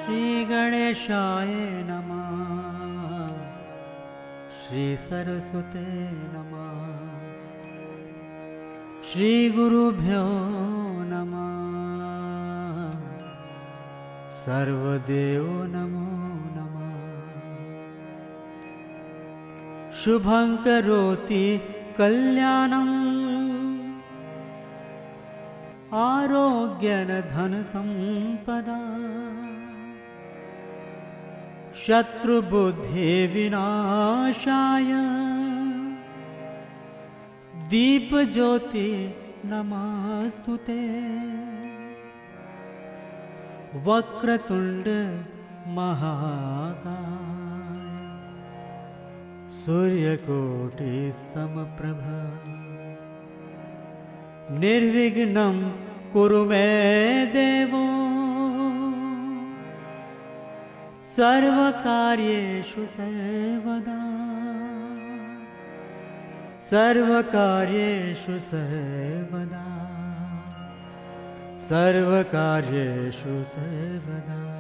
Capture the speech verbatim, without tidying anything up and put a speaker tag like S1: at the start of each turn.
S1: श्री गणेशाय नमः। श्री सरस्वते नमः। श्री गुरुभ्यो नमः। सर्वदेव नमो नमः। शुभं करोति कल्याणम् आरोग्यं धनसम्पदा शत्रुबुद्धि विनाशाय दीपज्योति नमस्तुते। वक्रतुंड महाकाय सूर्यकोटि समप्रभ निर्विघ्नं कुरु मे देवो सर्वकार्येषु सर्वदा। सर्वकार्येषु सर्वदा। सर्वकार्येषु सर्वदा।